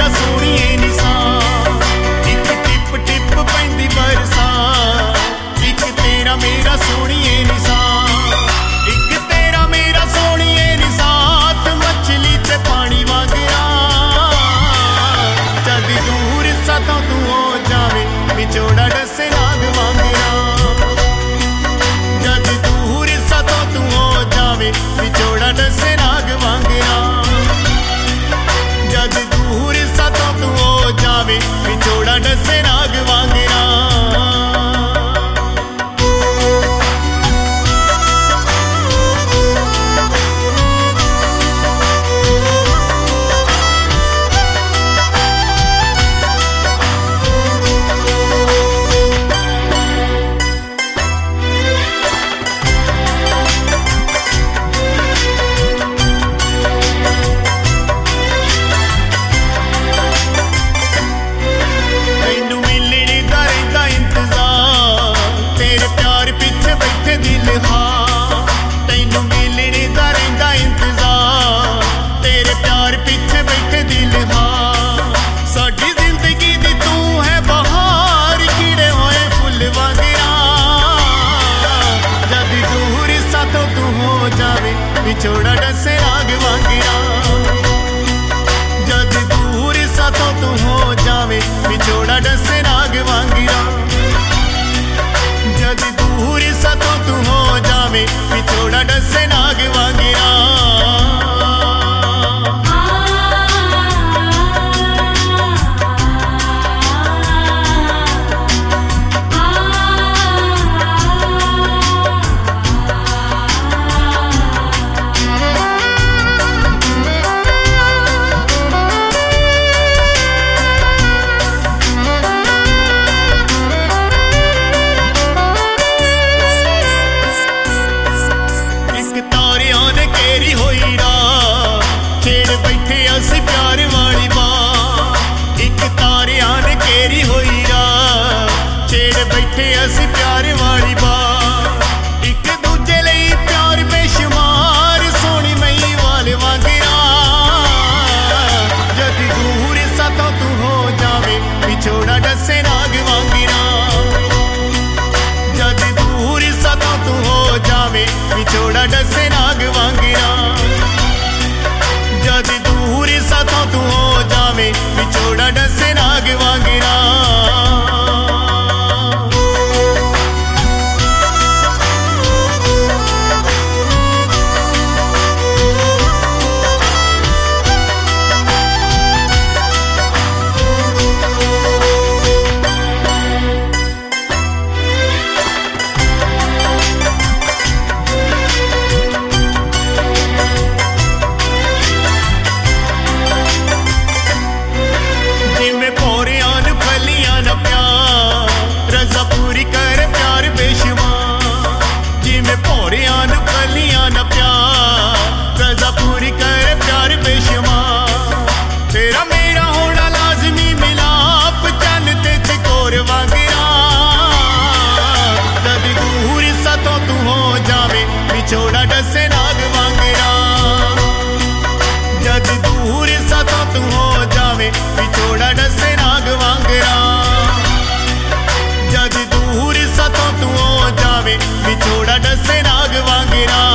सोहणीए निशान, इक tip tip पैंदी बरसात, इक तेरा मेरा सोहणीए निशान, इक तेरा मेरा सोहणीए निशान, मछली च पानी वांगया जद दूर साथों तू हो जावे विछोड़ा डसे नाग वांगया, जद दूर साथों तू हो जावे विछोड़ा डसे नाग वांगया, जद दूर साथों तू हो जावे विछोड़ा डसे नाग वांगया। तैनू मिलने दा रहिंदा इंतजार, तेरे प्यार पिछे बैठे दिल हां, साडी जिंदगी दी तू है बहार, खिड़े होए फुल वांगया जद दूर साथों तू हो जावे विछोड़ा डसे नाग वांगया, जद दूर साथों तू हो जावे विछोड़ा डसे नाग वांगया, जद दूर साथों तू हो जावे विछोड़ा डसे नाग वांगया। छेड़ बैठे असी प्यार वाली बात, एक तारियां ने केरी होई रात, छेड़ बैठे असी प्यार वाली बात, एक दूजे लई प्यार बेशुमार, सोनी मई वाले वांगया जद दूर साथों तू हो जावे विछोड़ा डसे नाग वांगया, जद दूर साथों तू हो जावे विछोड़ा डसे नाग वांगया, जद दूर साथों तू हो जावे विछोड़ा डसे नाग वांगया। रजा पूरी कर प्यार बेशुमार, जिमें भौरियां नू कलियां न प्यार, रजा पूरी कर प्यार बेशुमार, तेरा मेरा होना लाजमी मिलाप, चन ते चकोर वांगया जद दूर साथों तू हो जावे विछोड़ा डसे नाग वांगया, जद दूर साथों तू हो जावे विछोड़ा डसे नाग वांगया, जद दूर साथों तू हो जावे विछोड़ा डसे नाग वांगया।